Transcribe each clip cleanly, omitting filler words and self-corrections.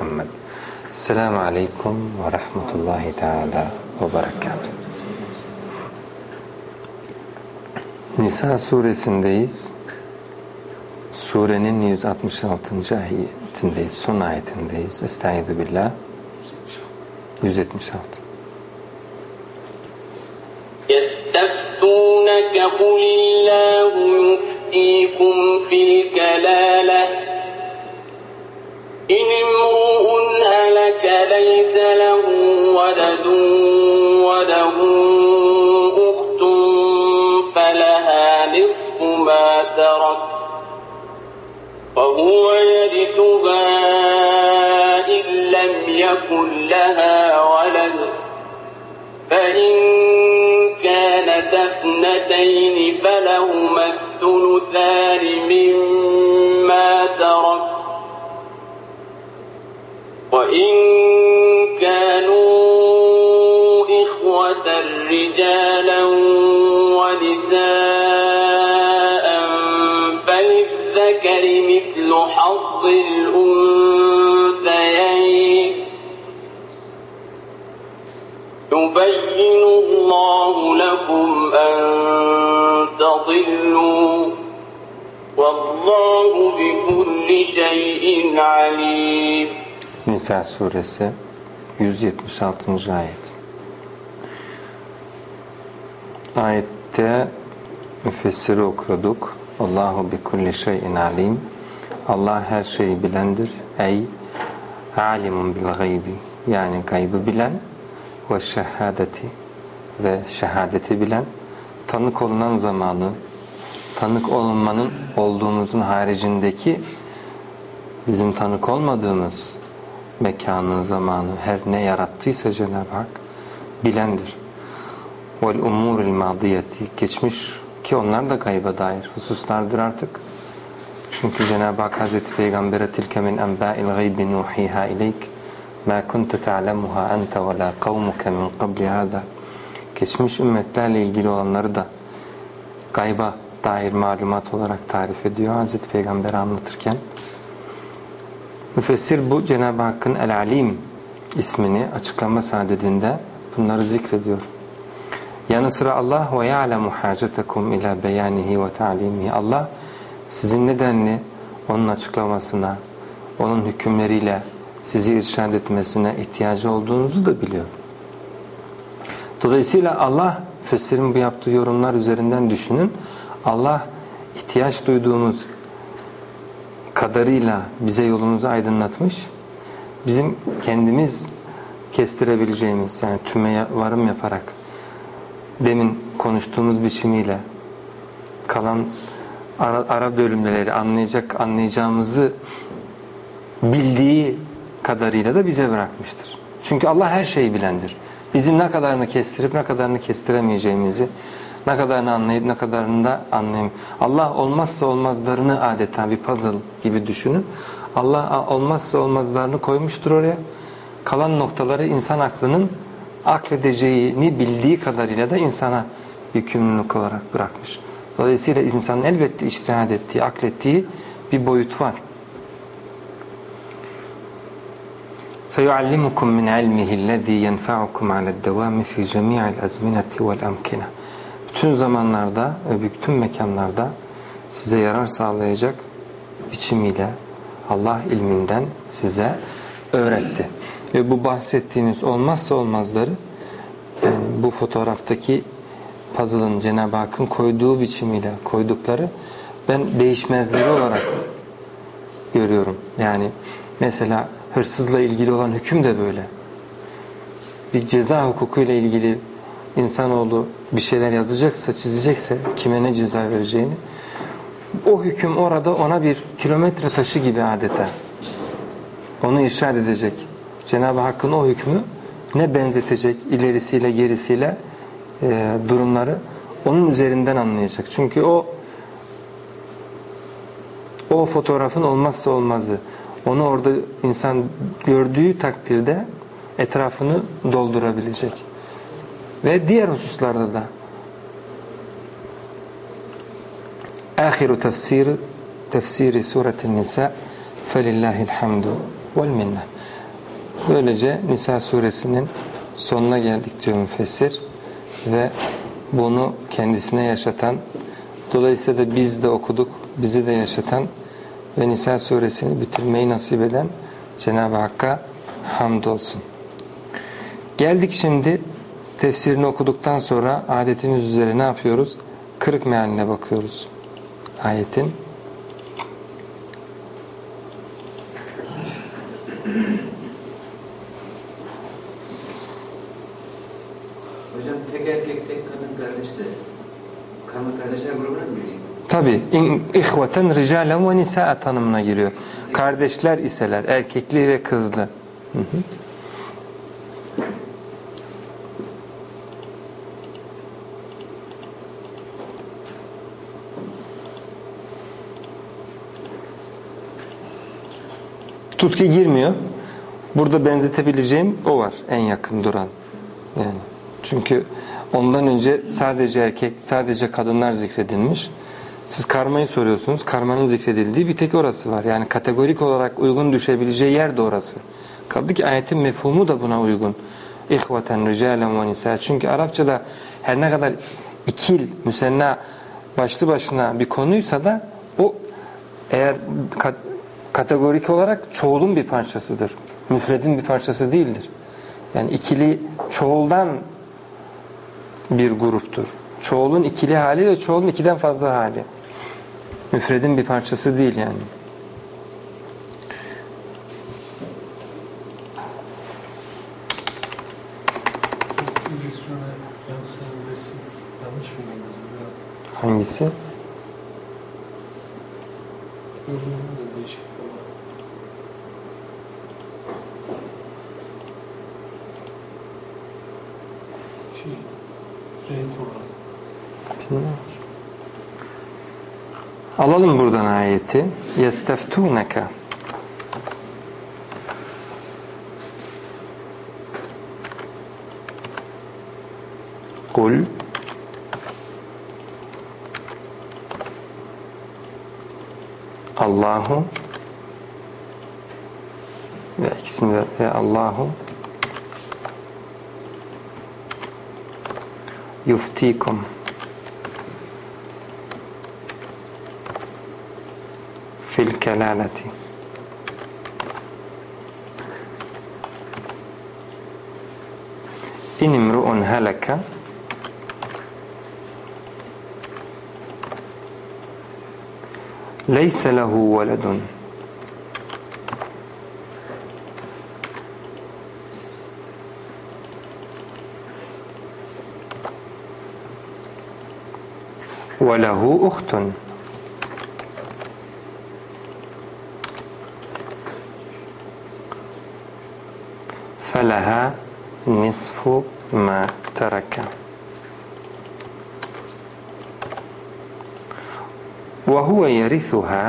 Muhammed. Selamun Aleyküm ve Rahmetullahi Teala ve Berekatuhu. Nisa suresindeyiz. Surenin 166. ayetindeyiz. Son ayetindeyiz. Estaizu billah. 176. يَسْتَفْتُونَكَ قُلِ اللّٰهُ يُفْتِيكُمْ فِي الْكَلَالَةِ إِنِ امْرُؤٌ هَلَكَ لَيْسَ لَهُ وَلَدٌ وَلَهُ أُخْتٌ فَلَهَا نِصْفُ مَا تَرَكَ وَهُوَ يَرِثُهَا إِن لَّمْ يَكُن لَّهَا وَلَدٌ فَإِن كَانَتَا اثْنَتَيْنِ فَلَهُمَا الثُّلُثَانِ مِمَّا تَرَكَ وَإِن كَانُوا إِخْوَةً رِجَالًا وَنِسَاءً فَلِلذَّكَرِ مِثْلُ حَظِّ الْأُنثَيَيْنِ يُبَيِّنُ اللَّهُ لَكُمْ أَن تَضِلُّوا وَاللَّهُ بِكُلِّ شَيْءٍ عَلِيمٌ. Nisa suresi 176. ayet. Ayette müfessiri okuduk. Allahu bi kulli şeyin alim. Allah her şeyi bilendir. Ey alimun bil gaybi, yani gaybı bilen, ve şehadeti, ve şehadeti bilen, tanık olunan zamanı, tanık olunmanın olduğumuzun haricindeki bizim tanık olmadığımız mekanı, zamanı, her ne yarattıysa Cenab-ı Hak bilendir. Vel umuril madiyeti, geçmiş ki onlar da gayba dair hususlardır artık. Çünkü Cenab-ı Hak Hazreti Peygamber'e tilke min enbâil gaybi nuhiha ileyk ma kunte ta'lemuha ente ve la kavmuke min qabli hâdâ. Geçmiş ümmetlerle ilgili olanları da gayba dair malumat olarak tarif ediyor Hazreti Peygamber'i anlatırken. Müfessir bu Cenab-ı Hakk'ın El-Alim ismini açıklama sadedinde bunları zikrediyor. Yanı sıra Allah ve ya'lemu hacetekum ila beyanihi ve ta'limihi. Allah sizin nedenli onun açıklamasına, onun hükümleriyle sizi irşad etmesine ihtiyacı olduğunuzu da biliyor. Dolayısıyla Allah, müfessirin bu yaptığı yorumlar üzerinden düşünün. Allah ihtiyaç duyduğumuz kadarıyla bize yolumuzu aydınlatmış. Bizim kendimiz kestirebileceğimiz, yani tümeye varım yaparak demin konuştuğumuz biçimiyle kalan ara bölümleri anlayacağımızı bildiği kadarıyla da bize bırakmıştır. Çünkü Allah her şeyi bilendir. Bizim ne kadarını kestirip ne kadarını kestiremeyeceğimizi, ne kadarını anlayıp ne kadarını da anlayamayacağımızı. Allah olmazsa olmazlarını adeta bir puzzle gibi düşünün. Allah olmazsa olmazlarını koymuştur oraya. Kalan noktaları insan aklının akledeceğini bildiği kadarıyla da insana yükümlülük olarak bırakmış. Dolayısıyla insanın elbette içtihad ettiği, aklettiği bir boyut var. فَيُعَلِّمُكُمْ مِنْ عِلْمِهِ الَّذ۪ي يَنْفَعُكُمْ عَلَى الدَّوَامِ فِي جَمِيعِ الْأَزْمِنَةِ وَالْأَمْكِنَةِ. Bütün zamanlarda ve bütün mekanlarda size yarar sağlayacak biçimiyle Allah ilminden size öğretti. Ve bu bahsettiğimiz olmazsa olmazları, yani bu fotoğraftaki puzzle'ın Cenab-ı Hakk'ın koyduğu biçimiyle koydukları, ben değişmezleri olarak görüyorum. Yani mesela hırsızla ilgili olan hüküm de böyle. Bir ceza hukukuyla ilgili insanoğlu bir şeyler yazacaksa, çizecekse kime ne ceza vereceğini, o hüküm orada ona bir kilometre taşı gibi adeta onu irşad edecek. Cenab-ı Hakk'ın o hükmü ne benzetecek ilerisiyle gerisiyle durumları onun üzerinden anlayacak. Çünkü o fotoğrafın olmazsa olmazı. Onu orada insan gördüğü takdirde etrafını doldurabilecek. Ve diğer hususlarda da ahiru tefsiri sureti Nisa felillahil hamdu vel minne. Böylece Nisa suresinin sonuna geldik diyor müfessir ve bunu kendisine yaşatan, dolayısıyla da biz de okuduk, bizi de yaşatan ve Nisa suresini bitirmeyi nasip eden Cenab-ı Hakk'a hamdolsun. Geldik şimdi tefsirini okuduktan sonra adetimiz üzere ne yapıyoruz? Kırık mealine bakıyoruz ayetin. Hocam tek erkek tek kadın kardeş de kardeşler grubuna mı giriyor? Tabi ihveten ricalen ve nisa'a tanımına giriyor. Kardeşler iseler erkekli ve kızlı. Hı hı. Tutki girmiyor. Burada benzetebileceğim o var en yakın duran. Yani çünkü ondan önce sadece erkek, sadece kadınlar zikredilmiş. Siz karmayı soruyorsunuz. Karmanın zikredildiği bir tek orası var. Yani kategorik olarak uygun düşebileceği yer de orası. Kaldı ki ayetin mefhumu da buna uygun. İhveten ricalen ve nisa. Çünkü Arapçada her ne kadar ikil, müsenna başlı başına bir konuysa da o eğer kategorik olarak çoğulun bir parçasıdır. Müfredin bir parçası değildir. Yani ikili çoğuldan bir gruptur. Çoğulun ikili hali ve çoğulun ikiden fazla hali. Müfredin bir parçası değil yani. Hangisi? Alalım buradan ayeti. Yesteftuneka. Kul Allahu ve ikisini de Allahu yuftikum fil kelaleti in imru'un halaka leyse lehu veledun ve lehu uhtun فَلَهَا نِصْفُ مَا تَرَكَ وَهُوَ يَرِثُهَا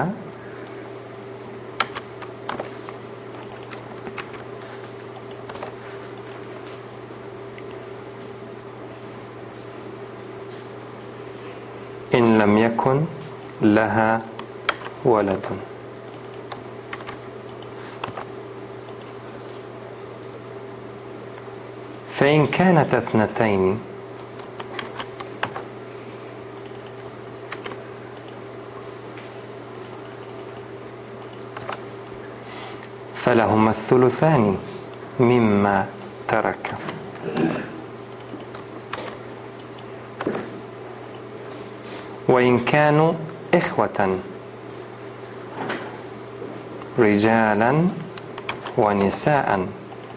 إِنْ لَمْ يَكُنْ لَهَا وَلَدٌ. فإن كانت اثنتين فلهما الثلثان مما ترك وإن كانوا إخوة رجالا ونساء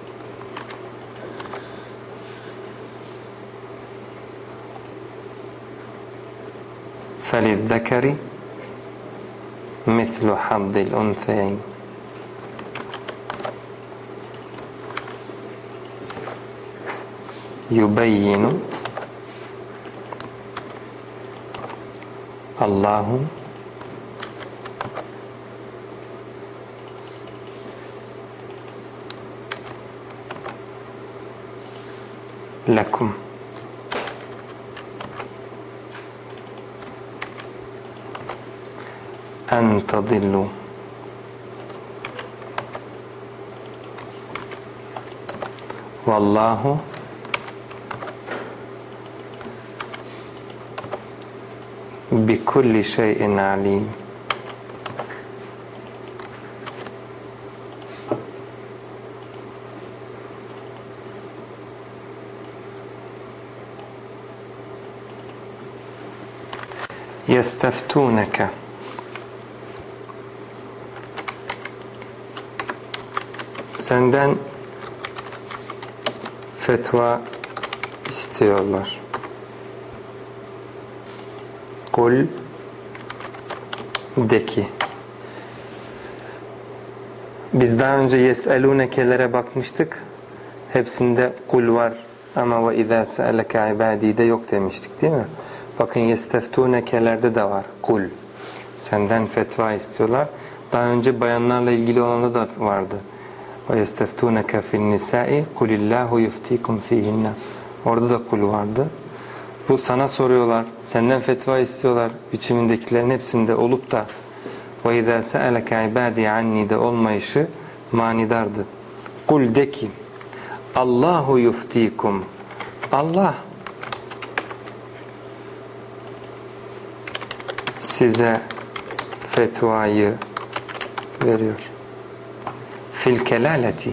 فللذكر مثل حظ الأنثيين. يبين الله لكم أن تضلوا Vallahu bi kulli şeyin alim. Yesteftuneke. Senden fetva istiyorlar. Kul, de ki. Biz daha önce yes'elunekelere bakmıştık. Hepsinde kul var ama ve izâ se'eleke ibâdî de yok demiştik değil mi? Bakın yesteftunekelerde de var kul. Senden fetva istiyorlar. Daha önce bayanlarla ilgili olanı da vardı. Ve yesteftuneke fil nisâi kulillâhu yuftikum fîhinne. Orada da kul vardı. Bu sana soruyorlar, senden fetva istiyorlar biçimindekilerin hepsinde olup da ve izâ se'eleke ibâdî annî de olmayışı manidardı. Kul, de ki Allahu yuftikum. Allah size fetvayı veriyor. Fil kelaleti.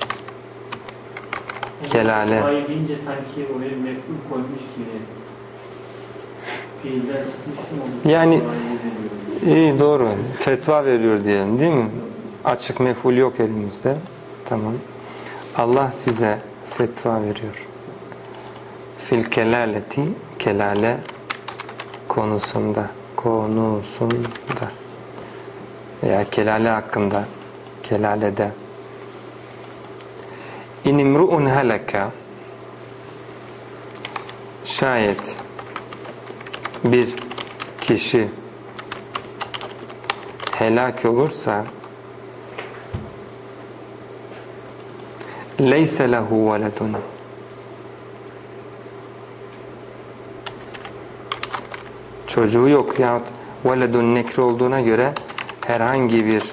Kelale. Fetvayı deyince sanki oraya mefhul koymuş gibi. Fiilden çıkmış mı olur? Yani iyi, doğru. Fetva veriyor diyelim değil mi? Açık mef'ul yok elimizde. Tamam. Allah size fetva veriyor. Fil kelaleti, kelale konusunda veya kelale hakkında, kelalede. İnimru'un helaka, şayet bir kişi helak olursa leyse lehu veledun, çocuğu yok yahut veledun nekri olduğuna göre herhangi bir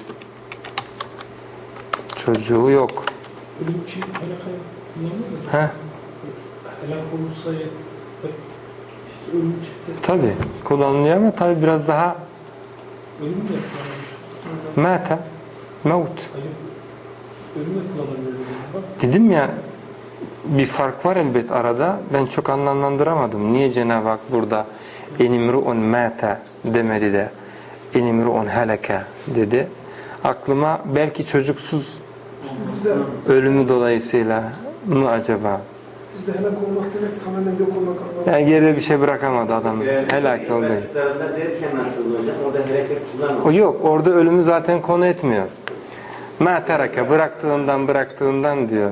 çocuğu yok. Ölüm için helakayı kullanıyor mu? He? Helak olursa işte ölüm çıktı. Tabi kullanılıyor ama tabi biraz daha Ölüm de kullanılıyor. mâte, mevt. Hayır. Ölüm de kullanılıyor. Bak. Dedim ya, bir fark var elbet arada. Ben çok anlamlandıramadım. Niye Cenab-ı Hak burada inimru'un mâte demedi de inimru'un heleke dedi. Aklıma belki çocuksuz ölümü dolayısıyla mı acaba? Bizde helak olmak demek tamamen yok olmak anlamında. Yani geride bir şey bırakamadı adam. Helak oldu. Çocuklarında derken nasıl hocam? Orada hareket kullanmıyor. O yok. Orada ölümü zaten konu etmiyor. Ma tereke, bıraktığından diyor.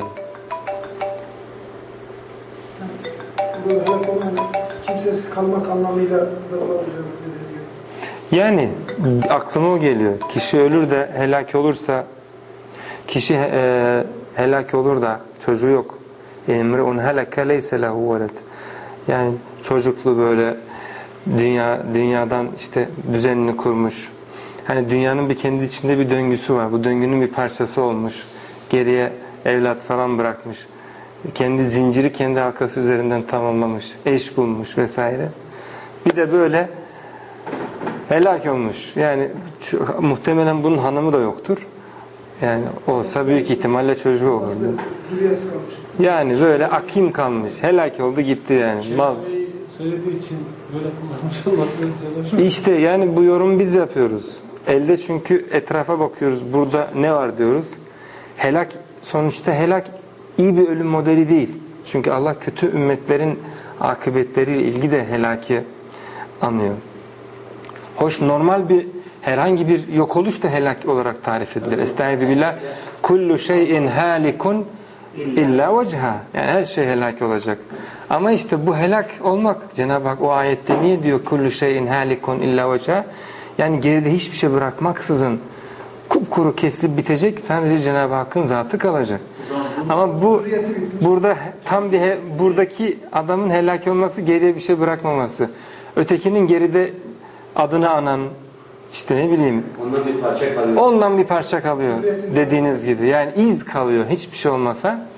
Burada helak olmak kimsesiz kalmak anlamıyla da olabilir. Yani aklıma o geliyor. Kişi ölür de helak olursa, kişi helak olur da çocuğu yok. İmru'un helake leyse lehu veled. Yani çocuklu böyle dünyadan işte düzenini kurmuş. Hani dünyanın bir kendi içinde bir döngüsü var. Bu döngünün bir parçası olmuş. Geriye evlat falan bırakmış. Kendi zinciri kendi halkası üzerinden tamamlamış. Eş bulmuş vesaire. Bir de böyle helak olmuş. Yani muhtemelen bunun hanımı da yoktur. Yani olsa büyük ihtimalle çocuğu olurdu. Zürriyası kalmış. Yani böyle akim kalmış. Helak oldu gitti yani. Mal. Söylediği için böyle kullanmış olmasını çalışıyor. İşte yani bu yorumu biz yapıyoruz. Elde çünkü etrafa bakıyoruz. Burada ne var diyoruz. Helak, sonuçta helak iyi bir ölüm modeli değil. Çünkü Allah kötü ümmetlerin akıbetleriyle ilgili de helaki anıyor. Hoş, normal bir herhangi bir yok oluş da helak olarak tarif edilir. Estaizu billah. Kullu şeyin halikun illa vechha. Yani her şey helak olacak. Ama işte bu helak olmak, Cenab-ı Hak o ayette niye diyor kullu şeyin halikun illa vechha? Yani geride hiçbir şey bırakmaksızın kupkuru kesilip bitecek, sadece Cenab-ı Hakk'ın zatı kalacak. Ama burada tam buradaki adamın helak olması, geriye bir şey bırakmaması. Ötekinin geride adını anan, işte ne bileyim, Ondan bir parça kalıyor. ondan bir parça kalıyor dediğiniz gibi. Yani iz kalıyor hiçbir şey olmasa.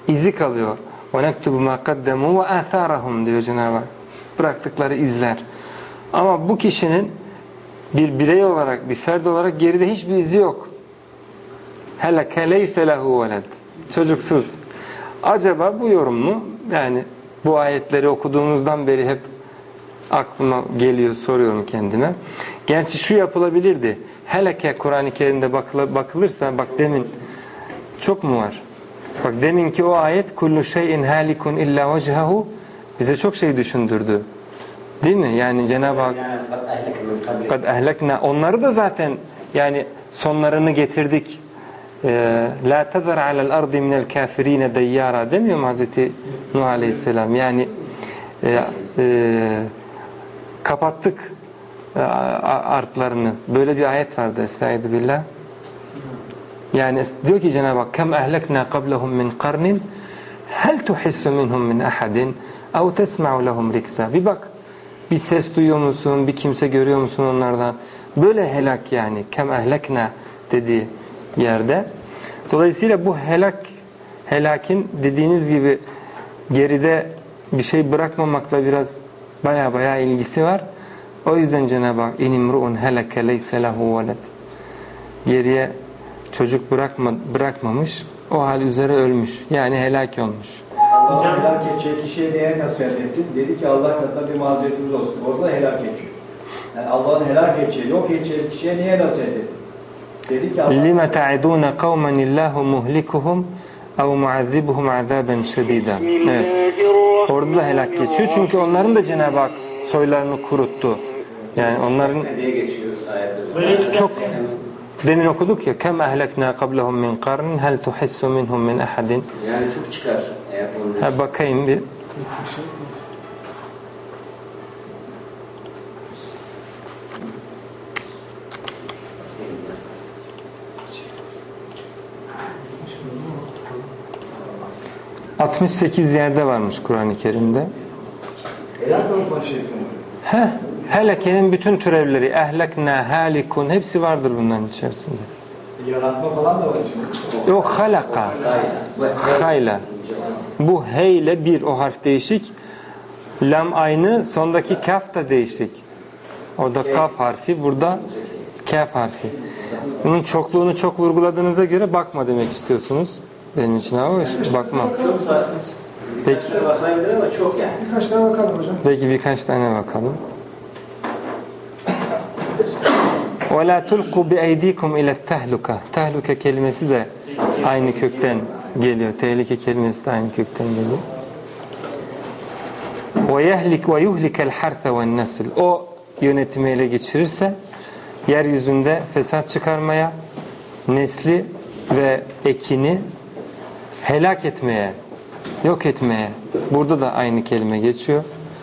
izi kalıyor. وَنَكْتُبُ مَا قَدَّمُوا وَآثَارَهُمْ diyor Cenab-ı Hak. Bıraktıkları izler. Ama bu kişinin bir birey olarak, bir ferd olarak geride hiçbir izi yok. هَلَكَ لَيْسَ لَهُ وَلَدٍ. Çocuksuz. Acaba bu yorum mu? Yani bu ayetleri okuduğumuzdan beri hep aklıma geliyor, soruyorum kendime. Gerçi şu yapılabilirdi. Heleke Kur'an-ı Kerim'de bakılırsa, bak demin çok mu var? Bak deminki o ayet kullu şeyin halikun illa vecihahu bize çok şey düşündürdü. Değil mi? Yani Cenab-ı Hak kad ehlekna, onları da zaten yani sonlarını getirdik. La tazar alel ardi minel kafirine deyyara demiyor mu Hazreti Nuh Aleyhisselam? Yani kapattık artlarını. Böyle bir ayet vardı. Estaizu billah. Yani diyor ki Cenab-ı Hak kem ehlekna qablahum min qarnin hel tuhissu minhum min ahadin ev tesma'u lehum riksa. Bir bak, bir ses duyuyor musun, bir kimse görüyor musun onlardan? Böyle helak yani. Kem ehlekna dediği yerde. Dolayısıyla bu helakin dediğiniz gibi geride bir şey bırakmamakla biraz baya ilgisi var. O yüzden Cenab-ı Hak inimru'un heleke leyse lehu veled. Geriye çocuk bırakmamış, o hal üzere ölmüş. Yani helak olmuş. Allah'ın helak edeceği kişiye neye nasihat ettin? Dedi ki Allah katında bir mazeretimiz olsun. Orada helak edecek. Yani Allah'ın helak edeceği, yok edeceği kişiye niye nasihat ettin? Dedi ki Allah... لِمَ تَعِدُونَ قَوْمًا اللّٰهُ مُهْلِكُهُمْ اَوْ مُعَذِّبُهُمْ عَذَابًا شَد۪يدًا. Evet. Orada da helak geçiyor. Çünkü onların da Cenab-ı Hak soylarını kuruttu. Yani onların çok demin okuduk ya kem ehlekna qablahum min qarn hel tuhissu minhum min ahadin. Yani çok çıkar. Bakayım bir. Helak 68 yerde varmış Kur'an-ı Kerim'de. mı başlayalım? Helekenin bütün türevleri ehlekna, halikun hepsi vardır bunların içerisinde. Yaratma falan da var şimdi. Yok halaka. Hayla. Bu heyle bir o harf değişik. Lam aynı, sondaki kaf da değişik. Orada kaf harfi, burada kaf harfi. Bunun çokluğunu çok vurguladığınıza göre bakma demek istiyorsunuz. Benim için ama bakma. Peki. Ama çok yani. Birkaç tane bakalım hocam. Peki birkaç tane bakalım. وَلَا تُلْقُوا بِاَيْد۪يكُمْ اِلَى التَّهْلُكَ. Tehlike kelimesi de aynı kökten geliyor. Tehlike kelimesi de aynı kökten geliyor. وَيُهْلِكَ الْحَرْثَ وَالنَّسْلِ. O yönetimi ele geçirirse yeryüzünde fesat çıkarmaya, nesli ve ekini helak etmeye, yok etmeye. Burada da aynı kelime geçiyor.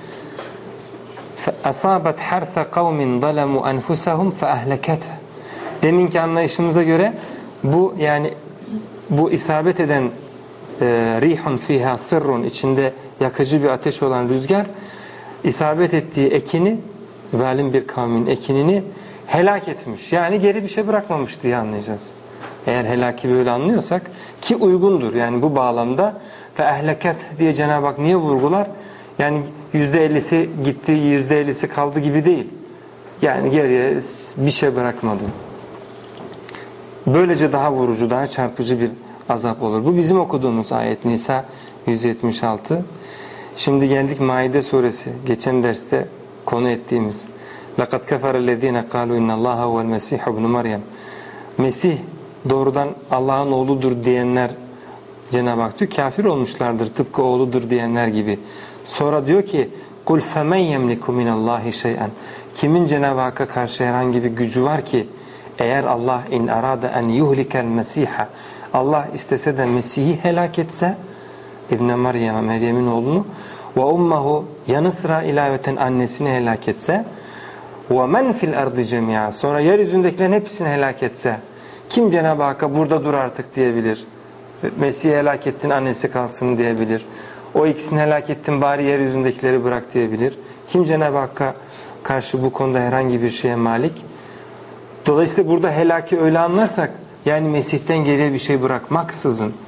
أَصَابَتْ حَرْثَ قَوْمٍ ظَلَمُوا أَنْفُسَهُمْ فَأَهْلَكَتْهِ. Deminki anlayışımıza göre bu yani bu isabet eden rihun fiha sırrun, içinde yakıcı bir ateş olan rüzgar isabet ettiği ekini, zalim bir kavmin ekinini helak etmiş. Yani geri bir şey bırakmamış diye anlayacağız. Eğer helaki böyle anlıyorsak ki uygundur. Yani bu bağlamda فَأَهْلَكَتْ diye Cenab-ı Hak niye vurgular? Yani %50'si gitti, %50'si kaldı gibi değil. Yani geriye bir şey bırakmadı. Böylece daha vurucu, daha çarpıcı bir azap olur. Bu bizim okuduğumuz ayet Nisa 176. Şimdi geldik Maide suresi. Geçen derste konu ettiğimiz. لَقَدْ كَفَرَ الَّذ۪ينَ قَالُوا اِنَّ اللّٰهَ هُوَ الْمَسِيحُ ابْنُ مَرْيَمْ. Mesih doğrudan Allah'ın oğludur diyenler, Cenab-ı Hak diyor, kafir olmuşlardır tıpkı oğludur diyenler gibi. Sonra diyor ki قُلْ فَمَنْ يَمْلِكُ مِنَ اللّٰهِ شَيْئًا. Kimin Cenab-ı Hakk'a karşı herhangi bir gücü var ki eğer Allah in arada en yuhlikel mesiha, Allah istese de Mesih'i helak etse, İbn-i Meryem'in oğlunu ve ummehu, yanı sıra ilaveten annesini helak etse, ve men fil ardı cemia, sonra yeryüzündekilerin hepsini helak etse, kim Cenab-ı Hakk'a burada dur artık diyebilir? Mesih'i helak ettin, annesi kalsın diyebilir. O ikisini helak ettin, bari yeryüzündekileri bırak diyebilir. Kim Cenab-ı Hakk'a karşı bu konuda herhangi bir şeye malik? Dolayısıyla burada helaki öyle anlarsak, yani Mesih'ten geriye bir şey bırakmaksızın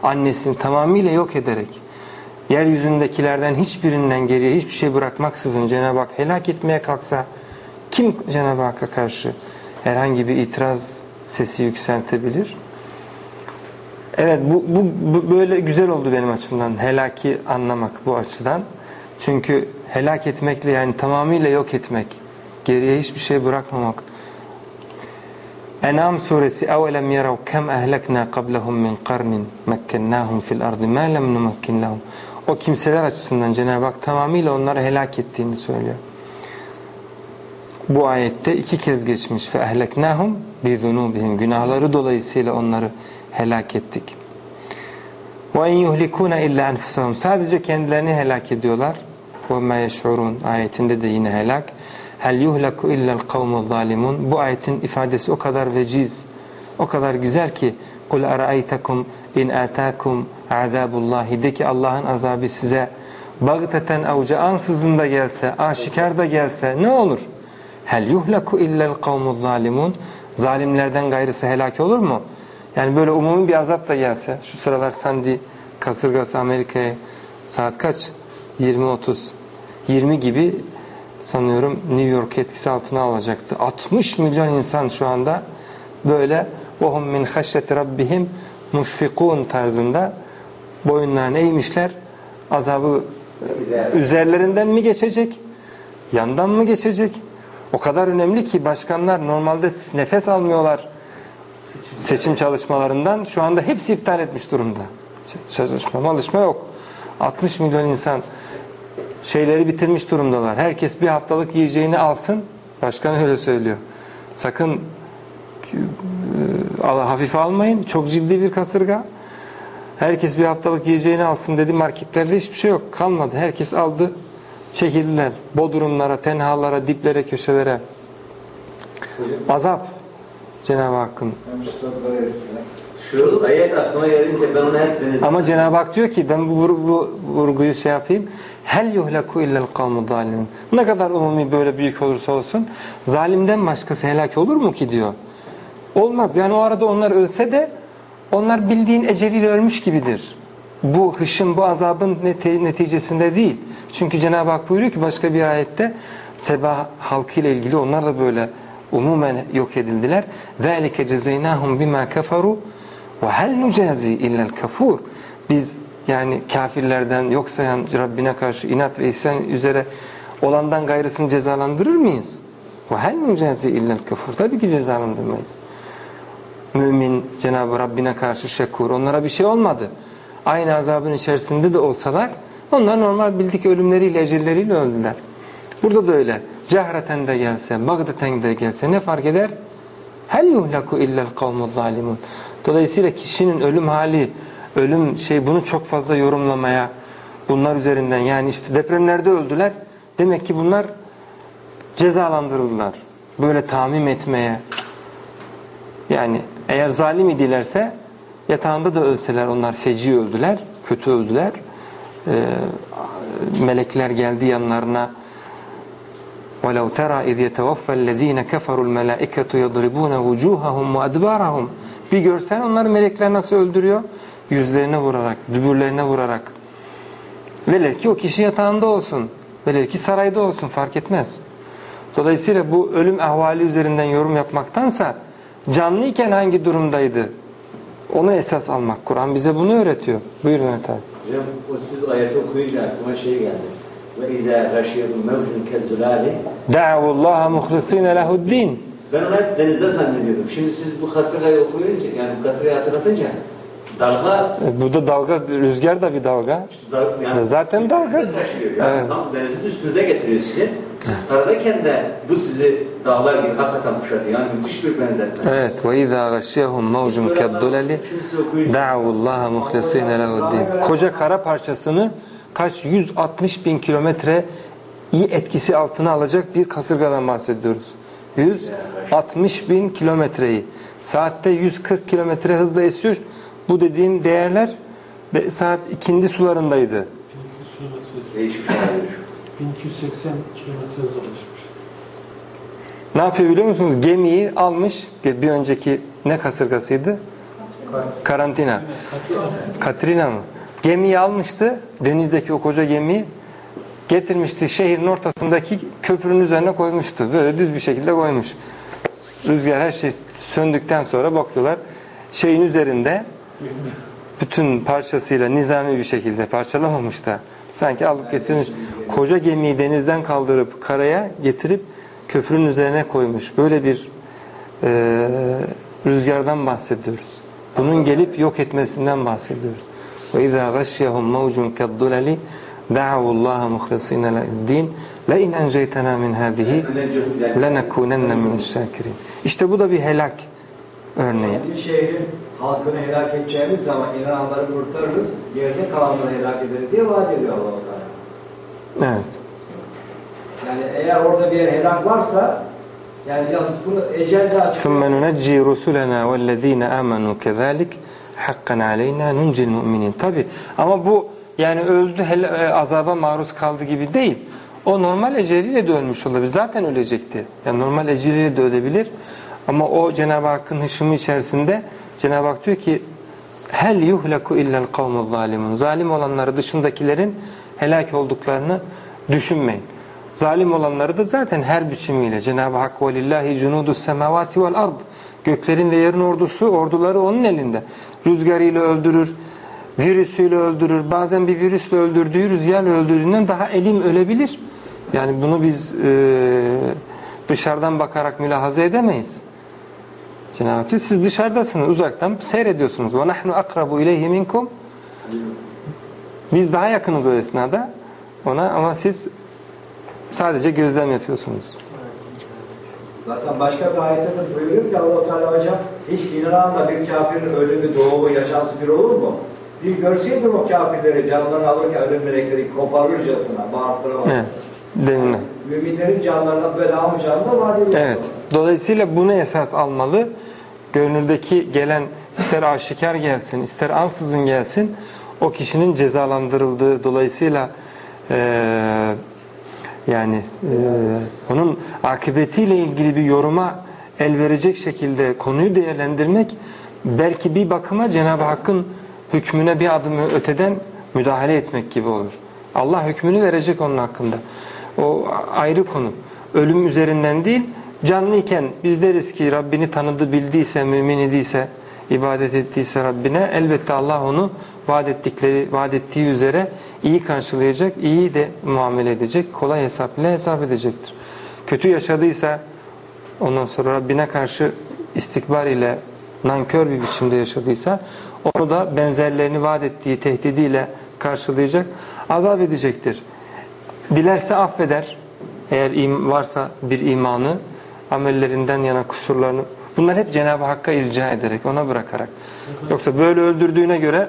annesini tamamıyla yok ederek, yeryüzündekilerden hiçbirinden geriye hiçbir şey bırakmaksızın Cenab-ı Hak helak etmeye kalksa, kim Cenab-ı Hakk'a karşı herhangi bir itiraz sesi yükseltebilir? Evet, bu böyle güzel oldu benim açımdan, helaki anlamak bu açıdan. Çünkü helak etmekle, yani tamamıyla yok etmek, geriye hiçbir şey bırakmamak. En'am suresi evelem yerav kem ehlekna qablahum min qarnin mekkennahum fil ardı ma lem numekkin lahum. O kimseler açısından Cenab-ı Hak tamamıyla onları helak ettiğini söylüyor. Bu ayette 2 kez geçmiş ve ehleknahum bi zunubihim, günahları dolayısıyla onları helak ettik. Ve in yuhlikuna illa enfusahum, sadece kendilerini helak ediyorlar. Ve ma yeş'urun ayetinde de yine helak. Hel yuhlaku illa'l kavmuz zalimun. Bu ayetin ifadesi o kadar veciz, o kadar güzel ki kul ara'aytakum in atakum azabullahi, de ki Allah'ın azabı size bagteten evce, ansızın da gelse, aşikar da gelse ne olur? Hel yuhlaku illa'l kavmuz zalimun. Zalimlerden gayrısı helak olur mu? Yani böyle umumi bir azap da gelse, şu sıralar Sandy kasırgası Amerika'ya saat kaç? 20-30 20 gibi sanıyorum New York etkisi altına alacaktı. 60 milyon insan şu anda böyle وَهُمْ مِنْ خَشَّةِ رَبِّهِمْ مُشْفِقُونَ tarzında boyunlarına eğmişler. Azabı üzerlerinden mi geçecek? Yandan mı geçecek? O kadar önemli ki başkanlar normalde nefes almıyorlar seçim çalışmalarından. Şu anda hepsi iptal etmiş durumda. Çalışma yok. 60 milyon insan şeyleri bitirmiş durumdalar. Herkes bir haftalık yiyeceğini alsın. Başkan öyle söylüyor. Sakın hafife almayın. Çok ciddi bir kasırga. Herkes bir haftalık yiyeceğini alsın dedi. Marketlerde hiçbir şey yok. Kalmadı. Herkes aldı. Çekildiler. Bodrumlara, tenhalara, diplere, köşelere. Azap Cenab-ı Hakk'ın. Şu ayet aklıma gelince ben onu hep denedim. Ama Cenab-ı Hak diyor ki, ben bu vurguyu şey yapayım. Hel yuhlaku illa'l kavmuz zalimun. Ne kadar umumi böyle büyük olursa olsun, zalimden başkası helak olur mu ki diyor. Olmaz. Yani o arada onlar ölse de onlar bildiğin eceliyle ölmüş gibidir. Bu hışım, bu azabın neticesinde değil. Çünkü Cenab-ı Hak buyuruyor ki başka bir ayette, Seba halkı ile ilgili onlar da böyle umumen yok edildiler. ذَٰلِكَ جَزَيْنَاهُمْ بِمَا كَفَرُوا وَهَلْ نُجَازِي اِلَّا الْكَفُورِ. Biz yani kafirlerden, yok sayan, Rabbine karşı inat ve isyan üzere olandan gayrısını cezalandırır mıyız? وَهَلْ نُجَازِي اِلَّا الْكَفُورِ. Tabii ki cezalandırmayız. Mümin, Cenab-ı Rabbine karşı şekur, onlara bir şey olmadı. Aynı azabın içerisinde de olsalar, onlar normal bildik ölümleriyle, ecelleriyle öldüler. Burada da öyle. Cehreten de gelse, bagdeten de gelse ne fark eder? Hel yuhlaku illa'l kavmuz zalimun. Dolayısıyla kişinin ölüm hali, ölüm bunu çok fazla yorumlamaya, bunlar üzerinden, yani işte depremlerde öldüler, demek ki bunlar cezalandırıldılar. Böyle tamim etmeye. Yani eğer zalim idilerse yatağında da ölseler onlar feci öldüler, kötü öldüler. Melekler geldi yanlarına. وَلَوْ تَرَى اِذْ يَتَوَفَّ الَّذ۪ينَ كَفَرُوا الْمَلَائِكَةُ يَضْرِبُونَ وُجُوهَهُمْ وَاَدْبَارَهُمْ. Bir görsen onları melekler nasıl öldürüyor? Yüzlerine vurarak, dübürlerine vurarak. Velev ki o kişi yatağında olsun, velev ki sarayda olsun, fark etmez. Dolayısıyla bu ölüm ahvali üzerinden yorum yapmaktansa, canlıyken hangi durumdaydı? Onu esas almak. Kur'an bize bunu öğretiyor. Buyurun Mehmet abi. Hocam o siz ayeti okuyunca aklıma şey geldi. Ve izâ gâşiyedun mevcun kezzulâli Da'avullâhe muhlisîne lehu'd-dîn. Ben onu hep denizde zannediyordum. Şimdi siz bu kasırgayı okuyunca, yani bu kasırgayı hatırlatınca dalga... Bu da dalga, rüzgar da bir dalga. Yani zaten dalga. Taşıyor. Yani evet. Tam denizin üstünüze getiriyor sizi. Siz karadayken de bu sizi dağlar gibi hakikaten kuşatıyor. Yani müthiş bir benzetme. Evet. Ve izâ gâşiyehum mevcun keddulali da'avullâhe muhlisîne lehu'd-dîn. Koca kara parçasını 160 bin kilometre etkisi altına alacak bir kasırgadan bahsediyoruz. 160 bin kilometreyi. Saatte 140 kilometre hızla esiyor. Bu dediğim değerler saat ikindi sularındaydı. 1280 kilometre hıza ulaşmış. Ne yapıyor biliyor musunuz? Gemiyi almış, bir önceki ne kasırgasıydı? Karantina. Katrina mı? Gemiyi almıştı. Denizdeki o koca gemiyi getirmişti. Şehrin ortasındaki köprünün üzerine koymuştu. Böyle düz bir şekilde koymuş. Rüzgar her şey söndükten sonra bakıyorlar. Şeyin üzerinde bütün parçasıyla nizami bir şekilde parçalamamış da sanki alıp getirmiş. Koca gemiyi denizden kaldırıp karaya getirip köprünün üzerine koymuş. Böyle bir rüzgardan bahsediyoruz. Bunun gelip yok etmesinden bahsediyoruz. وَاِذَا غَشْيَهُمْ مَوْجٌ كَالضُّلَلِ دَعَوُوا اللّٰهَ مُخْلَصِينَ لَهُ الدِّينَ لَاِنْ اَنْجَيْتَنَا مِنْ هَذِهِ لَنَكُونَنَّ مِنَ الشَّاكِرِينَ. İşte bu da bir helak örneği. Bir şehrin halkını helak edeceğimiz zaman inananları kurtarırız, geride kalanları helak ederiz diye vaat ediyor Allah-u Teala. Evet. Yani eğer orada bir helak varsa, yani bunu ecelde açık. ثُمَّ نُنَجِّي رُسُلَنَا وَالَّذ۪ينَ آمَنُوا كَذَٰلِكَ حَقًّا عَلَيْنَا نُنْجِ الْمُؤْمِنِينَ. Tabi ama bu yani öldü azaba maruz kaldı gibi değil. O normal eceliyle de ölmüş olabilir. Zaten ölecekti. Yani normal eceliyle de ölebilir. Ama o Cenab-ı Hakk'ın hışmı içerisinde Cenab-ı Hak diyor ki hel yuhlaku illel kavmuz zalimun. Zalim olanları dışındakilerin helak olduklarını düşünmeyin. Zalim olanları da zaten her biçimiyle Cenab-ı Hak velillahi cunudus semavati vel ard. Göklerin ve yerin orduları onun elinde. Rüzgarıyla öldürür, virüsüyle öldürür. Bazen bir virüsle öldürdüğü, rüzgarla öldürdüğünden daha elim ölebilir. Yani bunu biz dışarıdan bakarak mülahaza edemeyiz. Cenab-ı Hak diyor, siz dışarıdasınız, uzaktan seyrediyorsunuz. وَنَحْنُ أَقْرَبُ اِلَيْهِ مِنْكُمْ. Biz daha yakınız o esnada ona ama siz sadece gözlem yapıyorsunuz. Zaten başka bir ayette de buyuruyor ki Allah-u Teala hocam, hiç inanan da bir kafirin ölümü, doğumu, yaşantısı bir olur mu? Bir görseydim o kafirleri canlarını alırken ölüm melekleri koparırcasına, bağırtıra. Evet. Denine. Müminlerin canlarına böyle almayacağını da vaat ediyor. Evet. Dolayısıyla bunu esas almalı. Gönlündeki gelen ister aşikar gelsin, ister ansızın gelsin, o kişinin cezalandırıldığı dolayısıyla onun akıbetiyle ilgili bir yoruma el verecek şekilde konuyu değerlendirmek belki bir bakıma Cenab-ı Hakk'ın hükmüne bir adım öteden müdahale etmek gibi olur. Allah hükmünü verecek onun hakkında. O ayrı konu. Ölüm üzerinden değil, canlıyken biz deriz ki Rabbini tanıdı, bildiyse, mümin idiyse, ibadet ettiyse Rabbine, elbette Allah onu vaat ettiği üzere iyi karşılayacak, iyi de muamele edecek, kolay hesap edecektir. Kötü yaşadıysa, ondan sonra Rabbine karşı istikbar ile nankör bir biçimde yaşadıysa, onu da benzerlerini vaat ettiği tehdidiyle karşılayacak, azap edecektir. Dilerse affeder, eğer varsa bir imanı, amellerinden yana kusurlarını, bunlar hep Cenab-ı Hakk'a ilca ederek, ona bırakarak. Yoksa böyle öldürdüğüne göre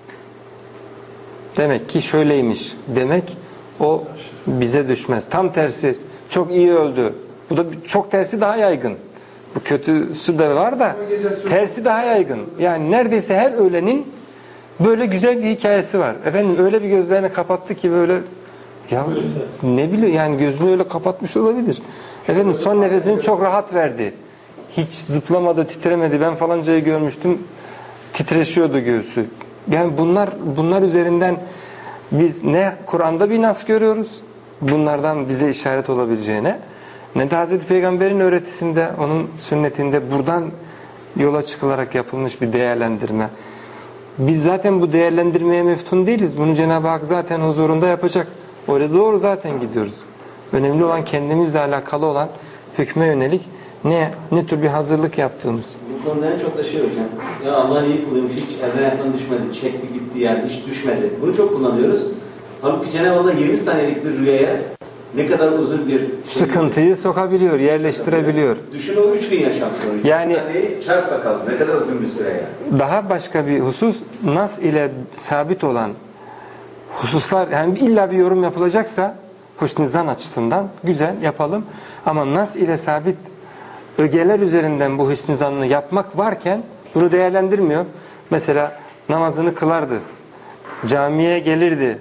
demek ki şöyleymiş demek, o bize düşmez. Tam tersi, çok iyi öldü. Bu da çok tersi daha yaygın. Bu kötüsü de var da tersi daha yaygın. Yani neredeyse her ölenin böyle güzel bir hikayesi var. Efendim öyle bir gözlerini kapattı ki böyle, ya ne biliyor yani, gözünü öyle kapatmış olabilir. Efendim son nefesini çok rahat verdi. Hiç zıplamadı, titremedi. Ben falancayı görmüştüm, titreşiyordu göğsü. Yani bunlar üzerinden biz ne Kur'an'da bir nas görüyoruz, bunlardan bize işaret olabileceğine, ne de Hazreti Peygamber'in öğretisinde, onun sünnetinde buradan yola çıkılarak yapılmış bir değerlendirme. Biz zaten bu değerlendirmeye meftun değiliz. Bunu Cenab-ı Hak zaten huzurunda yapacak. Öyle doğru zaten gidiyoruz. Önemli olan kendimizle alakalı olan hükme yönelik ne tür bir hazırlık yaptığımız. Bu konuda en çok da hocam. Ya Allah'ın iyi kuluymuş, hiç elden ayaktan düşmedi, çekti gitti yani, hiç düşmedi. Bunu çok kullanıyoruz. Halbuki Cenab-ı Allah 20 saniyelik bir rüyaya ne kadar uzun bir sıkıntıyı sokabiliyor, yerleştirebiliyor. Düşün o 3 gün yaşamış. Yani çarp bakalım ne kadar uzun bir süre yani. Daha başka bir husus, nas ile sabit olan hususlar, yani illa bir yorum yapılacaksa husn-i zan açısından güzel yapalım, ama nas ile sabit ögeler üzerinden bu husn-i zannı yapmak varken bunu değerlendirmiyor. Mesela namazını kılardı, camiye gelirdi,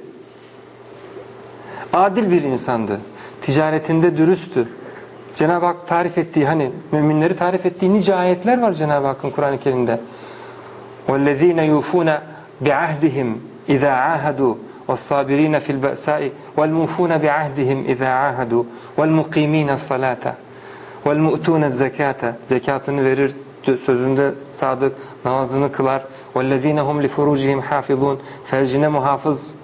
adil bir insandı, ticaretinde dürüsttü. Cenab-ı Hak tarif ettiği, hani müminleri tarif ettiği nice ayetler var Cenab-ı Hakk'ın Kur'an-ı Kerim'de. وَالَّذ۪ينَ يُوفُونَ بِعَهْدِهِمْ اِذَا عَاهَدُوا وَالصَّابِر۪ينَ فِي الْبَأْسَاءِ وَالْمُوفُونَ بِعَهْدِهِمْ اِذَا عَاهَدُوا وَالْمُقِيم۪ينَ الصَّلَاةَ وَالْمُؤْتُونَ الزَّكَاةَ Zekatını verir, sözünde sadık, namazını kılar. وَالَّذ۪ينَ هُمْ لِفُرُوجِهِمْ حَافِظُونَ Fercine muhafız.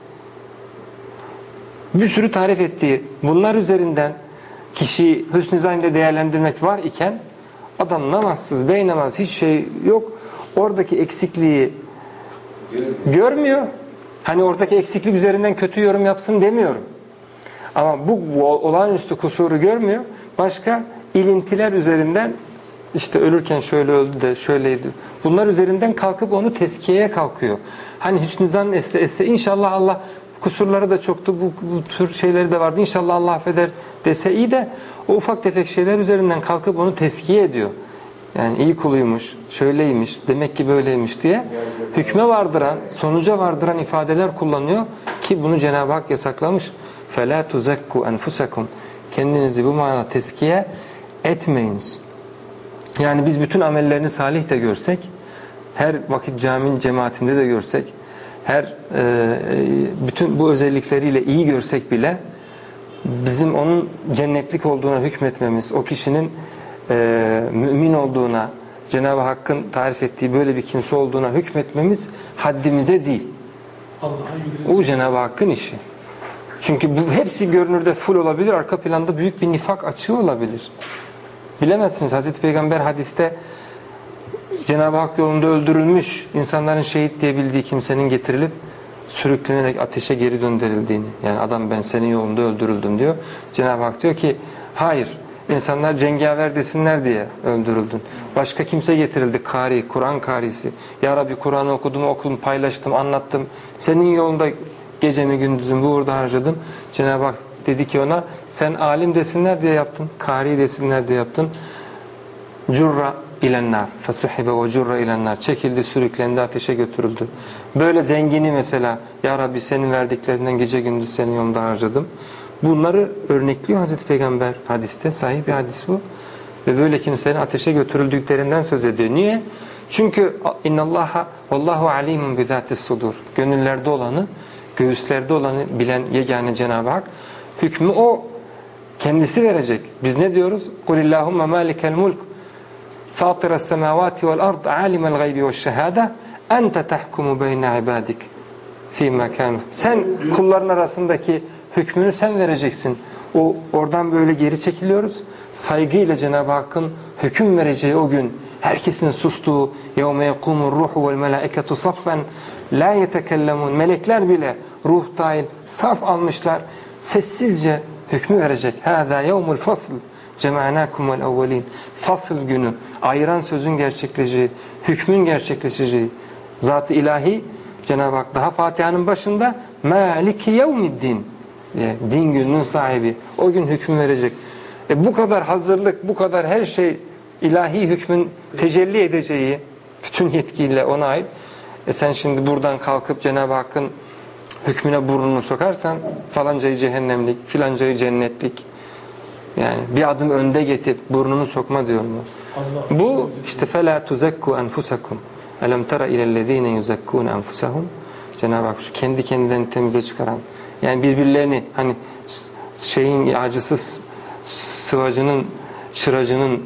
Bir sürü tarif ettiği, bunlar üzerinden kişiyi hüsnü zan ile değerlendirmek var iken adam namazsız, beynamaz, hiç şey yok. Oradaki eksikliği görmüyor. Hani oradaki eksiklik üzerinden kötü yorum yapsın demiyorum. Ama bu olağanüstü kusuru görmüyor. Başka ilintiler üzerinden işte ölürken şöyle öldü de şöyleydi. Bunlar üzerinden kalkıp onu tezkiyeye kalkıyor. Hani hüsnü zan esse inşallah Allah, kusurları da çoktu, bu tür şeyleri de vardı, İnşallah Allah affeder dese iyi de o ufak tefek şeyler üzerinden kalkıp onu tezkiye ediyor. Yani iyi kuluymuş, şöyleymiş, demek ki böyleymiş diye hükme vardıran, sonuca vardıran ifadeler kullanıyor ki bunu Cenab-ı Hak yasaklamış. فَلَا تُزَكُّوا أَنْفُسَكُمْ Kendinizi bu manada tezkiye etmeyiniz. Yani biz bütün amellerini salih de görsek, her vakit caminin cemaatinde de görsek, bütün bu özellikleriyle iyi görsek bile bizim onun cennetlik olduğuna hükmetmemiz, o kişinin mümin olduğuna, Cenab-ı Hakk'ın tarif ettiği böyle bir kimse olduğuna hükmetmemiz haddimize değil. O Cenab-ı Hakk'ın işi. Çünkü bu hepsi görünürde full olabilir, arka planda büyük bir nifak açığı olabilir. Bilemezsiniz. Hazreti Peygamber hadiste Cenab-ı Hak yolunda öldürülmüş insanların şehit diye bildiği kimsenin getirilip sürüklenerek ateşe geri döndürüldüğini, yani adam ben senin yolunda öldürüldüm diyor. Cenab-ı Hak diyor ki hayır, insanlar cengaver desinler diye öldürüldün. Başka kimse getirildi, kari, Kur'an karisi. Ya Rabbi Kur'an'ı okudum, paylaştım, anlattım. Senin yolunda gecemi gündüzümü burada harcadım. Cenab-ı Hak dedi ki ona sen alim desinler diye yaptın, kari desinler diye yaptın. Curra ilennar, fesuhibe ve curra ilennar. Çekildi, sürüklendi, ateşe götürüldü. Böyle zengini mesela, ya Rabbi senin verdiklerinden gece gündüz senin yolunda harcadım. Bunları örnekliyor Hazreti Peygamber hadiste, sahih bir hadis bu. Ve böyle kimsenin ateşe götürüldüklerinden söz ediyor. Niye? Çünkü innallaha vallahu alimun bizatis sudur. Gönüllerde olanı, göğüslerde olanı bilen yegane Cenab-ı Hak, hükmü o kendisi verecek. Biz ne diyoruz? Kulillahumma malikel mulk fatiras semavati vel ard alimel gaybi veş şehade ente tahkumu beyne ibadik fîmâ kânû. Sen kulların arasındaki hükmünü sen vereceksin. Oradan böyle geri çekiliyoruz. Saygıyla Cenab-ı Hakk'ın hüküm vereceği o gün, herkesin sustuğu يَوْمَ يَقُومُ الرُّحُ وَالْمَلَائِكَةُ صَفًّا لَا يَتَكَلَّمُونَ Melekler bile ruh dahil saf almışlar. Sessizce hükmü verecek. هَذَا يَوْمُ الْفَصْلِ جَمَعْنَاكُمْ وَالْاَوَّلِينَ Fasıl günü, ayıran sözün gerçekleşeceği, hükmün gerçekleşeceği Zat-ı ilahi Cenab-ı Hak daha Fatiha'nın başında Maliki yevmiddin, din gününün sahibi, o gün hükmü verecek. Bu kadar hazırlık, bu kadar her şey ilahi hükmün tecelli edeceği bütün yetkiyle ona ait. Sen şimdi buradan kalkıp Cenab-ı Hakk'ın hükmüne burnunu sokarsan falancayı cehennemlik, filancayı cennetlik, yani bir adım önde getir, burnunu sokma diyor mu? Bu işte فَلَا تُزَكُّوا أَنْفُسَكُمْ أَلَمْ تَرَ إِلَى الَّذ۪ينَ يُزَكُّونَ أَنْفُسَهُمْ Cenab-ı Hak şu kendi kendilerini temize çıkaran, yani birbirlerini hani şeyin yağcısı sıvacının, şıracının,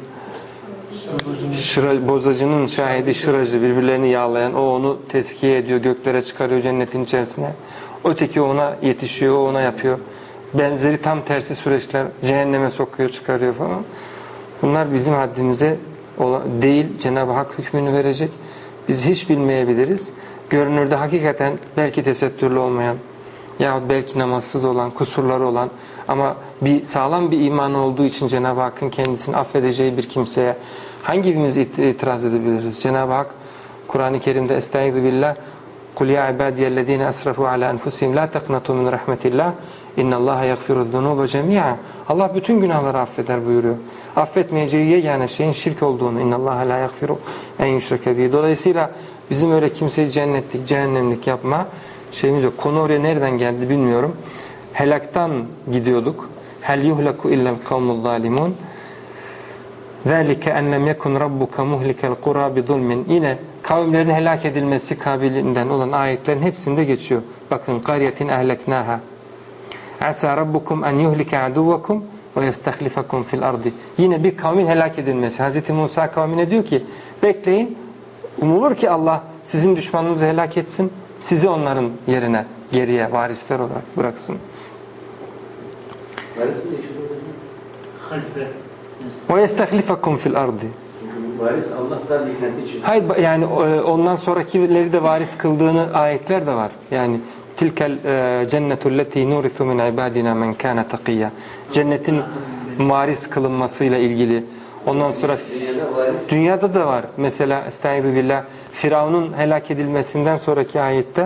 bozacının şahidi şıracı, birbirlerini yağlayan, o onu tezkiye ediyor, göklere çıkarıyor cennetin içerisine. Öteki ona yetişiyor, o ona yapıyor. Benzeri tam tersi süreçler, cehenneme sokuyor, çıkarıyor falan. Bunlar bizim haddimize değil, Cenab-ı Hak hükmünü verecek. Biz hiç bilmeyebiliriz. Görünürde hakikaten belki tesettürlü olmayan yahut belki namazsız olan, kusurları olan ama sağlam bir iman olduğu için Cenab-ı Hakk'ın kendisini affedeceği bir kimseye hangimiz itiraz edebiliriz? Cenab-ı Hak Kur'an-ı Kerim'de Estaizu billah Kul ya ibadiyellezine esrafu ala enfusihim la taqnatu min rahmetillah innallaha yaghfiru'z-zunuba cemi'a. Allah bütün günahları affeder buyuruyor. Affetmeyeceği yegane şeyin şirk olduğunu, innallaha la yaghfiru en yushrake bihi. Dolayısıyla bizim öyle kimseyi cennetlik, cehennemlik yapma şeyimiz yok. Konu oraya nereden geldi bilmiyorum. Helaktan gidiyorduk. Hel yuhlaku illel kavmul zalimun. Zalike en lem yekun rabbuka muhlikel qura bi zulmin. Yine kavimlerin helak edilmesi kabilinden olan ayetlerin hepsinde geçiyor. Bakın qaryatin ahlaknaha asa rabbukum en yuhlike aduvakum ve yestahlifakum fil ardi. Yine bir kavmin helak edilmesi. Hz. Musa kavmine diyor ki bekleyin, umulur ki Allah sizin düşmanınızı helak etsin, sizi onların yerine geriye varisler olarak bıraksın. Varis mi değişiyor hocam? Ve yestahlifakum fil ardi. Varis Allah sadece kendisi için. Hayır, yani ondan sonrakileri de varis kıldığını ayetler de var. Yani tilkel cennetul leti nurithu min ibadina men kana taqiyya. Cennetin varis kılınmasıyla ilgili. Ondan sonra dünyada da var. Mesela estaizu billah, Firavun'un helak edilmesinden sonraki ayette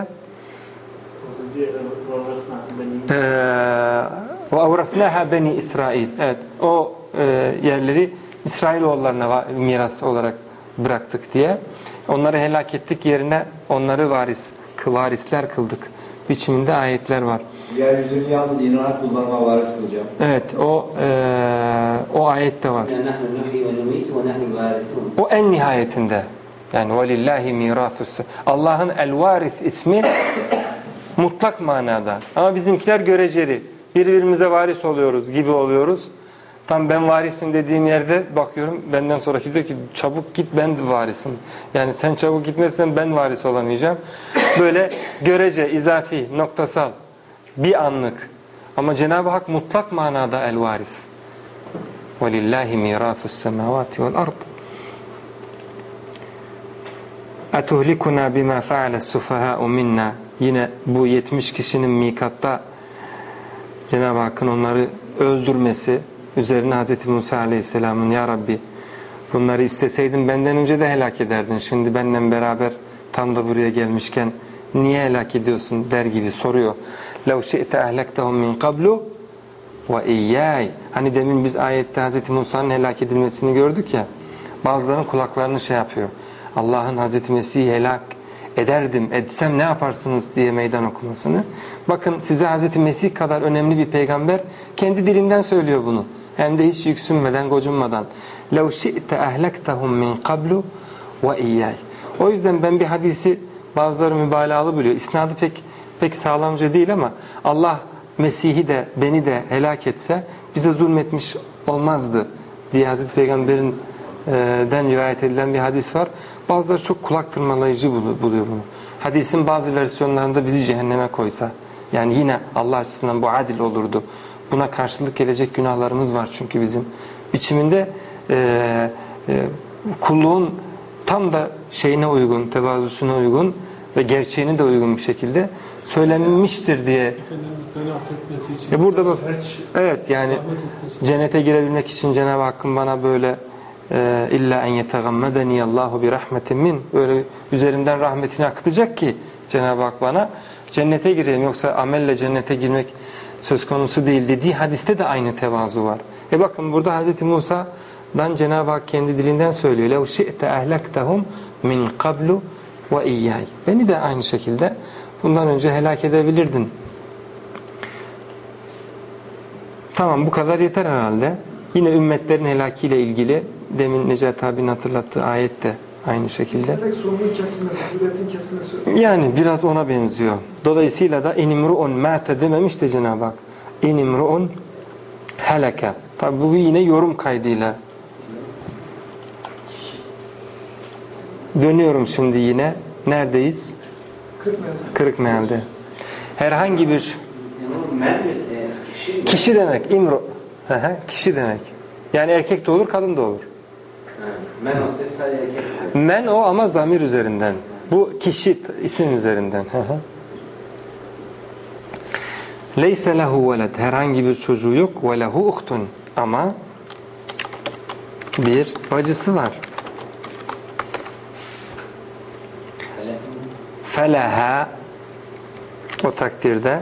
ve avrafnaha beni İsrail. Evet, o yerleri İsrailoğullarına miras olarak bıraktık diye. Onları helak ettik, yerine onları varisler kıldık biçiminde ayetler var. Yeryüzünü yalnız inanan kullarıma varis kılacağım. Evet, o ayette var. O en nihayetinde. Yani velillahi mirathus. Allah'ın el-varis ismi mutlak manada. Ama bizimkiler göreceli. Birbirimize varis oluyoruz gibi oluyoruz. Tam ben varisim dediğim yerde bakıyorum, benden sonraki diyor ki çabuk git, ben varisim. Yani sen çabuk gitmezsen ben varis olamayacağım. Böyle görece, izafi, noktasal, bir anlık. Ama Cenab-ı Hak mutlak manada el-varis. وَلِلَّهِ مِيرَاثُ السَّمَاوَاتِ وَالْأَرْضِ اَتُهْلِكُنَا بِمَا فَعَلَ السُّفَهَاءُ مِنَّا. Yine bu 70 kişinin mikatta Cenab-ı Hakk'ın onları öldürmesi üzerine Hz. Musa Aleyhisselam'ın ya Rabbi bunları isteseydin benden önce de helak ederdin. Şimdi benimle beraber tam da buraya gelmişken niye helak ediyorsun der gibi soruyor. لَوْ شِئْتَ أَهْلَكْتَهُمْ مِنْ قَبْلُ وَاِيَّاي. Hani demin biz ayette Hz. Musa'nın helak edilmesini gördük ya, bazılarının kulaklarını şey yapıyor. Allah'ın Hz. Mesih'i helak ederdim, etsem ne yaparsınız diye meydan okumasını. Bakın size Hz. Mesih kadar önemli bir peygamber kendi dilinden söylüyor bunu. Hem de hiç yüksünmeden, gocunmadan. لَوْ شِئْتَ أَهْلَكْتَهُمْ مِنْ قَبْلُ وَاِيَّاي. O yüzden ben bir hadisi bazıları mübalağalı biliyor. İsnadı pek sağlamca değil ama Allah Mesih'i de beni de helak etse bize zulmetmiş olmazdı diye Hazreti Peygamber'in den rivayet edilen bir hadis var. Bazıları çok kulak tırmalayıcı buluyor bunu. Hadisin bazı versiyonlarında bizi cehenneme koysa, yani yine Allah açısından bu adil olurdu. Buna karşılık gelecek günahlarımız var çünkü bizim biçiminde kulluğun tam da şeyine uygun, tevazusuna uygun ve gerçeğine de uygun bir şekilde söylenmiştir diye. Burada bak, evet, yani cennete girebilmek için Cenab-ı Hakk'ın bana böyle illa en yetegammedeni Allahu bi rahmetin min, böyle üzerimden rahmetini akıtacak ki Cenab-ı Hak bana cennete gireyim, yoksa amelle cennete girmek söz konusu değil dediği hadiste de aynı tevazu var. Bakın burada Hz. Musa'dan Cenab-ı Hak kendi dilinden söylüyor. لَوْ شِئْتَ أَهْلَكْتَهُمْ مِنْ قَبْلُ وَاِيَّاي. Beni de aynı şekilde bundan önce helak edebilirdin. Tamam, bu kadar yeter herhalde. Yine ümmetlerin helakiyle ilgili demin Necati abinin hatırlattığı ayette aynı şekilde. İstemek sonunun kesilmesi, üretin kesilmesi. Yani biraz ona benziyor. Dolayısıyla da inimru'un mâte dememiş de Cenab-ı Hak. İnimru'un heleke. Tabi bu yine yorum kaydıyla. Dönüyorum şimdi yine. Neredeyiz? Kırık mealde. Herhangi bir kişi demek. İmru. Kişi demek. Yani erkek de olur, kadın da olur. Men olsa sadece erkek. Men o ama zamir üzerinden. Bu kişi isim üzerinden. Leyse lehu veled. Herhangi bir çocuğu yok. Ve lehu uhtun. Ama bir bacısı var. Feleha. O takdirde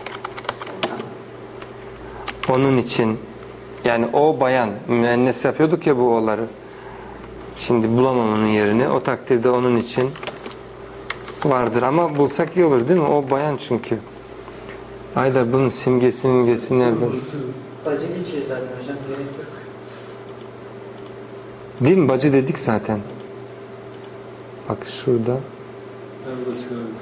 onun için, yani o bayan, müennes yapıyorduk ya bu oğları. Şimdi bulamam onun yerini. O takdirde onun için vardır. Ama bulsak iyi olur değil mi? O bayan çünkü. Haydar bunun simgesi nerede? Bacı geçiyor zaten hocam. Gerek yok. Değil mi? Bacı dedik zaten. Bak şurada. Nerede çıkarırız?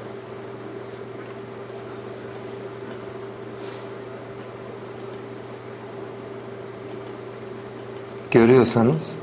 Görüyorsanız.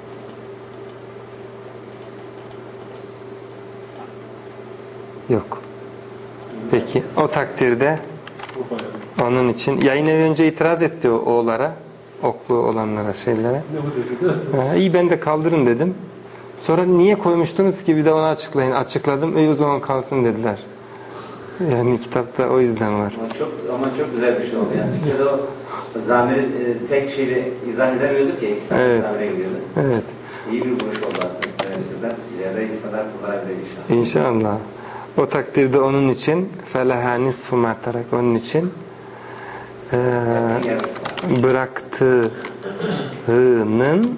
Yok. Peki o takdirde O bayağı. onun için yayın evi önce itiraz etti o oğlara, oklu olanlara, şeylere. Ne bu dedi? İyi ben de kaldırın dedim. Sonra niye koymuştunuz ki bir de onu açıklayın. Açıkladım. O zaman kalsın dediler. Yani kitapta o yüzden var. Ama çok güzel bir şey oldu. Yani Türkçe'de o zamiri tek şeyle izah edemiyorduk ya. İki saat Evet. zamire gidiyordu. Evet. İyi bir buluş oldu aslında sizin açınızdan. İleride insanlar kullanabilir inşallah. İnşallah. O takdirde onun için فَلَهَا نِصْفُ مَا تَرَكَ onun için bıraktığının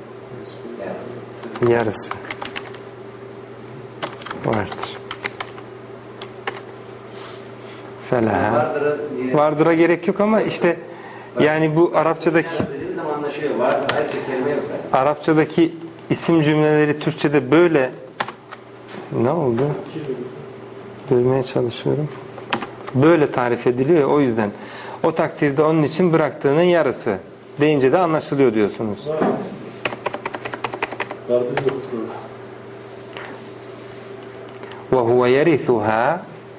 yarısı vardır. Felaha. Vardır'a gerek yok ama işte yani bu Arapçadaki Bizim zaman anlaşılıyor. Var her bir kelime yok zaten. Arapçadaki isim cümleleri Türkçe'de böyle ne oldu? Bölmeye çalışıyorum. Böyle tarif ediliyor ya, o yüzden. O takdirde onun için bıraktığının yarısı deyince de anlaşılıyor diyorsunuz. Vardır yoktur. وَهُوَ يَرِثُهَا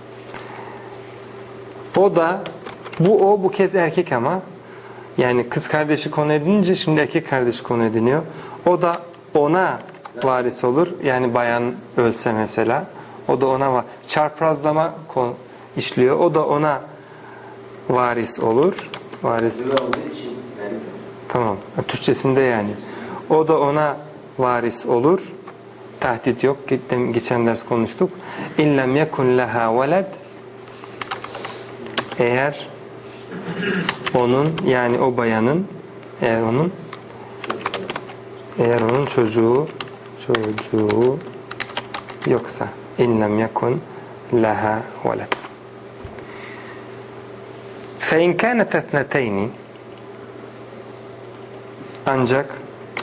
o da bu kez erkek ama yani kız kardeşi konu edinince şimdi erkek kardeşi konu ediniyor. O da ona varis olur. Yani bayan ölse mesela o da ona var. Çarprazlama işliyor. O da ona varis olur. Varis. Böyle olduğu için yani Tamam. Türkçesinde yani. O da ona varis olur. Tahdit yok. Geçen ders konuştuk. İllem yekun leha veled eğer onun yani o bayanın eğer onun çocuğu yoksa illem yekun leha veled fe in kânet ethneteyni ancak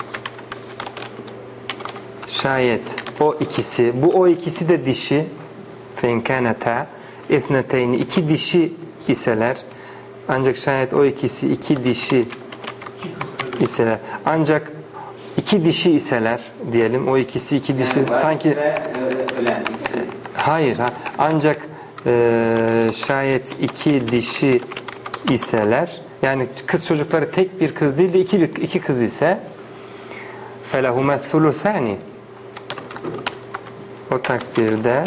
şayet o ikisi de dişi fe in kâneta ethneteyni iki dişi iseler ancak şayet o ikisi iki dişi iseler ancak iki dişi iseler diyelim o ikisi iki dişi yani sanki ölen ikisi. hayır ancak şayet iki dişi iseler yani kız çocukları tek bir kız değil de iki kız ise فَلَهُمَ الثُّلُثَانِ o takdirde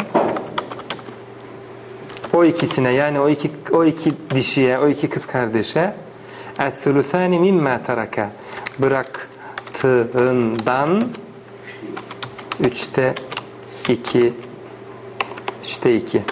o ikisine yani o iki dişiye o iki kız kardeşe اَثُّلُثَانِ مِمَّا تَرَكَ bıraktığından üçte iki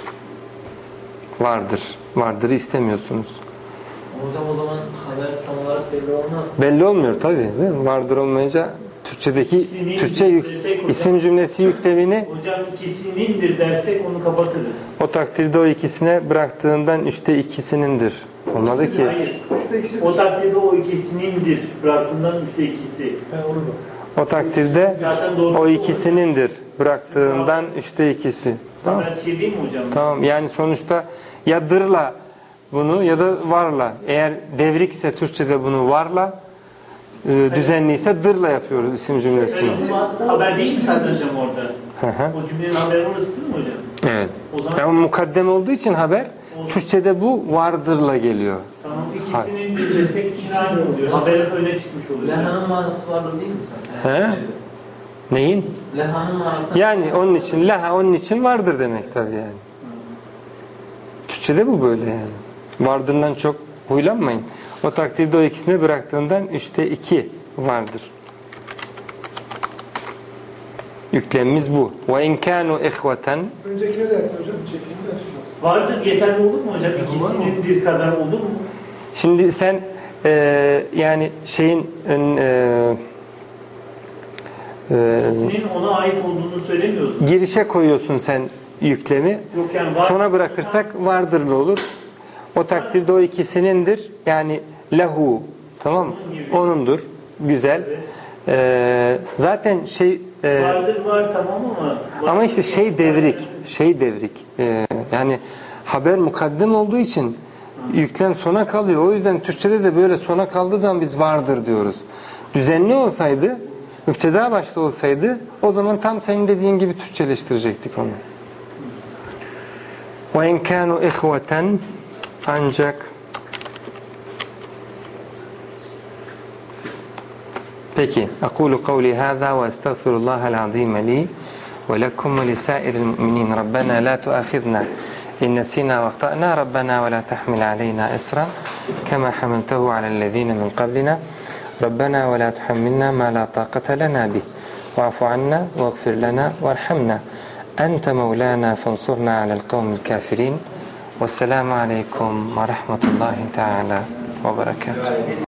vardır istemiyorsunuz. Hocam o zaman haber tam olarak belli olmaz. Belli olmuyor tabii değil mi? Vardır olmayınca Türkçedeki isim cümlesi yüklemini Hocam ikisinindir dersek onu kapatırız. o takdirde o ikisine bıraktığından üçte ikisinindir. Olmadı ki. Hayır. O takdirde o ikisinindir. Bıraktığından üçte ikisi. O takdirde Zaten doğru. o ikisinindir. Bıraktığından üçte ikisi. Tamam. Ben şey diyeyim mi hocam? Tamam. Yani sonuçta ya dırla bunu ya da varla. Eğer devrikse Türkçe'de bunu varla, düzenliyse dırla yapıyoruz isim cümlesini. Haber değil mi zaten hocam orada? Hı hı. O cümlenin haberi orası değil mi hocam? Evet. O zaman Yani mukaddem olduğu için haber Türkçe'de bu vardırla geliyor. tamam ikisinindir desek ikisi aynı oluyor. Haber öne çıkmış oluyor. Leha'nın manası vardır değil mi zaten? He? Neyin? Leha'nın manası. Yani onun için leha onun için vardır demek tabii yani. Türkçe'de bu böyle yani. Vardığından çok huylanmayın. O takdirde o ikisini bıraktığından üçte iki vardır. Yüklemimiz bu. Ve in kanu ihveten Öncekine de yapın hocam. Çekimde açacağız. Vardır yeterli olur mu hocam? İkisinindir kadar olur mu? şimdi sen yani şeyin İkisinin ona ait olduğunu söylemiyorsun. girişe koyuyorsun sen yüklemi. Yok yani var. Sona bırakırsak vardırlı olur. O takdirde o ikisinindir. Yani lehu. Tamam mı? Onundur. Güzel. Zaten Vardır var tamam ama işte şey devrik. Yani haber mukaddim olduğu için yüklem sona kalıyor. O yüzden Türkçe'de de böyle sona kaldığı zaman biz vardır diyoruz. Düzenli olsaydı, müpteda başta olsaydı o zaman tam senin dediğin gibi Türkçeleştirecektik onu. وَاِنْ كَانُوا اِخْوَةً ancak peki أقول قولي هذا وأستغفر الله العظيم لي ولكم ولسائر المؤمنين ربنا لا تؤاخذنا إن نسينا واخطأنا ربنا ولا تحمل علينا إصرا كما حملته على الذين من قبلنا ربنا ولا تحملنا ما لا طاقة لنا به واعف عنا واغفر لنا وارحمنا أنت مولانا فانصرنا على القوم الكافرين والسلام عليكم ورحمة الله تعالى وبركاته.